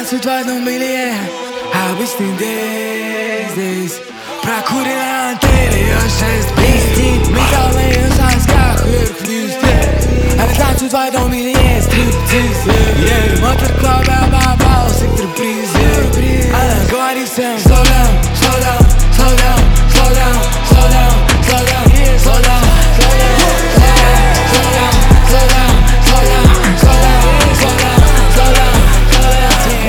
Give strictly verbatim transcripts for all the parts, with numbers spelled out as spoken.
Танцуют в одном белье, обычный день здесь. Прокуренная антенна, ее шесть блестит. Металл на ее сосках вверх-вниз. Она танцует в одном белье, стриптиз. yeah. Мотор-клуб, я попал в сектор приз. Она говорит всем: slow down, slow down, slow down, slow down, slow down, slow down, yeah, slow down, slow down, slow down, slow down, slow down, slow down, slow down, slow down, slow down,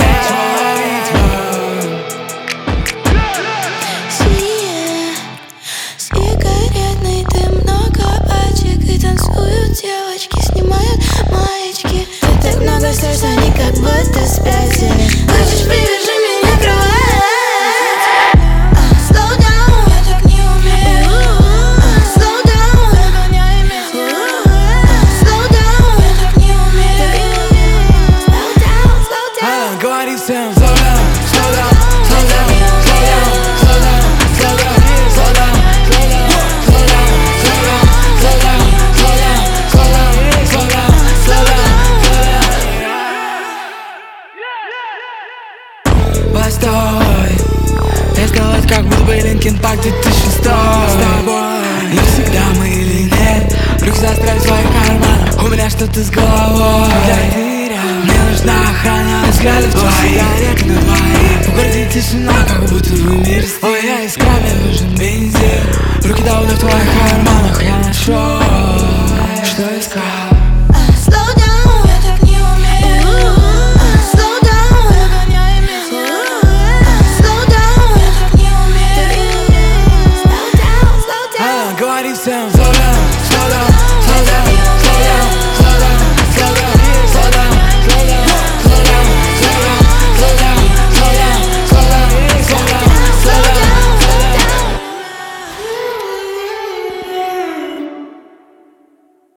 Сигаретный дым, много пачек, и танцуют девочки, снимают маечки. Ты так много слез, они как будто спятили. Хочешь, привяжи меня к кровати? Slow down, я так не умею. Slow down, догоняй меня. Slow down, я так не умею. Slow down, slow down. Она говорит всем: slow down, slow down, slow down, slow down, slow down, slow down, yeah, slow down, slow down, slow down, slow down, slow down, slow down, slow down, yeah, slow down, slow down, slow down. Постой, эскалат как будто бы Линкин Парк две тысячи шестой. С тобой не всегда мы или нет. Руки застряли в своих карманах, у меня что-то с головой. Когда ты рядом, мне нужна охрана взглядов твоих. Сигареты на двоих, в городе тишина, как будто в мире стоит. Ой, я искра, мне нужен бензин. Руки давно в твоих карманах, я нашел, что искал. Slow down, я так не умею. Slow down, догоняй меня. Slow down, я так не умею. Slow down, slow down. Она говорит всем: